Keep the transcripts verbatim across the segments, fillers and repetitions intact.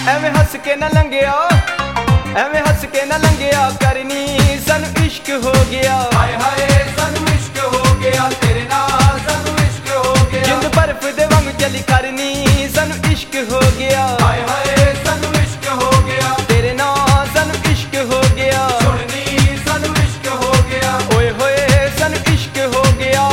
ਐਵੇਂ ਹੱਸ ਕੇ ਨਾ ਲੰਘਿਆ, ਐਵੇਂ ਹੱਸ ਕੇ ਨਾ ਲੰਘਿਆ ਕਰਨੀ, ਸਾਨੂੰ ਇਸ਼ਕ ਹੋ ਗਿਆ। ਹਾਏ ਹਾਏ ਸਾਨੂੰ ਇਸ਼ਕ ਹੋ ਗਿਆ, ਤੇਰੇ ਨਾਲ ਸਾਨੂੰ ਇਸ਼ਕ ਹੋ ਗਿਆ। ਜਿੰਦ ਬਰਫ਼ ਦੇ ਵਾਂਗ ਚਲੀ ਕਰਨੀ, ਸਾਨੂੰ ਇਸ਼ਕ ਹੋ ਗਿਆ। ਹਾਏ ਹਾਏ ਸਾਨੂੰ ਇਸ਼ਕ ਹੋ ਗਿਆ, ਤੇਰੇ ਨਾਲ ਸਾਨੂੰ ਇਸ਼ਕ ਹੋ ਗਿਆ। ਸੁਣਨੀ ਸਾਨੂੰ ਇਸ਼ਕ ਹੋ ਗਿਆ। ਓਏ ਹੋਏ ਸਾਨੂੰ ਇਸ਼ਕ ਹੋ ਗਿਆ।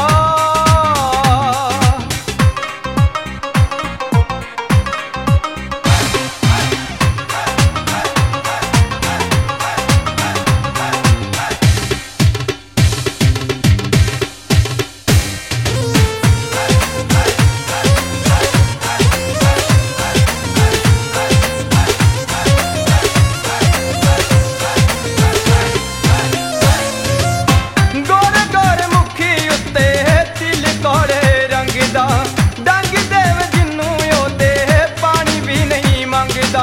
ਗੋਰੇ ਗੋਰੇ ਮੁਖੀ ਉੱਤੇ ਤਿਲ ਕੋੜੇ ਰੰਗ ਦਾ, ਡੰਗ ਦੇਵ ਜਿੰਨੂੰ ਉਹਦੇ ਪਾਣੀ ਵੀ ਨਹੀਂ ਮੰਗਦਾ।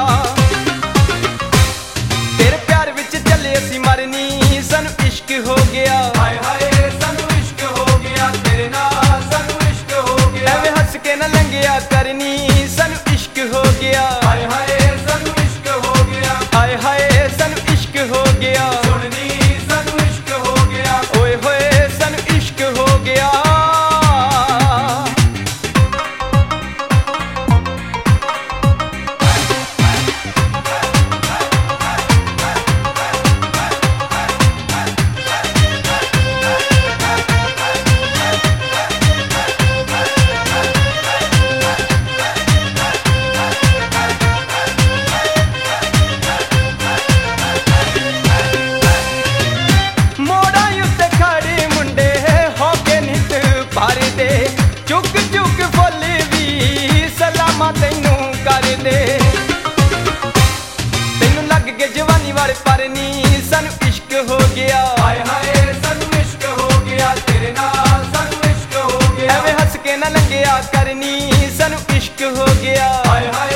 ਤੇਰੇ ਪਿਆਰ ਵਿੱਚ ਚੱਲੇ ਅਸੀਂ ਮਰਨੀ, ਸਾਨੂੰ ਇਸ਼ਕ ਹੋ ਗਿਆ। ਹਾਏ ਹਾਏ ਸਾਨੂੰ ਇਸ਼ਕ ਹੋ ਗਿਆ, ਤੇਰੇ ਨਾਲ ਸਾਨੂੰ ਇਸ਼ਕ ਹੋ ਗਿਆ। ਐਵੇਂ ਹੱਸ ਕੇ ਨਾ ਲੰਘਿਆ ਕਰਨੀ, ਸਾਨੂੰ ਇਸ਼ਕ ਹੋ ਗਿਆ। ਹਾਏ ਹਾਏ ਸਾਨੂੰ ਇਸ਼ਕ ਹੋ ਗਿਆ, ਹਾਏ ਹਾਏ ਸਾਨੂੰ ਇਸ਼ਕ ਹੋ ਗਿਆ। ਸੁਣਨੀ ਸਾਨੂੰ ਇਸ਼ਕ ਹੋ ਗਿਆ। ਓਏ ਹੋਏ ਸਾਨੂੰ ਇਸ਼ਕ ਹੋ ਗਿਆ। ਮੋੜਾਂ ਉੱਤੇ ਖੜੇ ਮੁੰਡੇ ਹੋ ਕੇ ਨਿਤ ਭਰਦੇ, ਚੁੱਕ ਚੁੱਕ ਫੁੱਲ ਵੀ ਸਲਾਮਾਂ ਤੈਨੂੰ ਕਰਦੇ। ਤੈਨੂੰ ਲੱਗ ਕੇ ਜਵਾਨੀ ਵਾਲੇ ਪਰਨੀ, ਸਾਨੂੰ ਇਸ਼ਕ ਹੋ ਗਿਆ। ਹਾਏ ਹਾਏ ਸਾਨੂੰ ਇਸ਼ਕ ਹੋ ਗਿਆ, ਤੇਰੇ ਨਾਲ ਸਾਨੂੰ ਇਸ਼ਕ ਹੋ ਗਿਆ। ਐਵੇਂ ਹੱਸ ਕੇ ਨਾ ਲੰਘਿਆ ਕਰਨੀ, ਸਾਨੂੰ ਇਸ਼ਕ ਹੋ ਗਿਆ। ਹਾਏ ਹਾਏ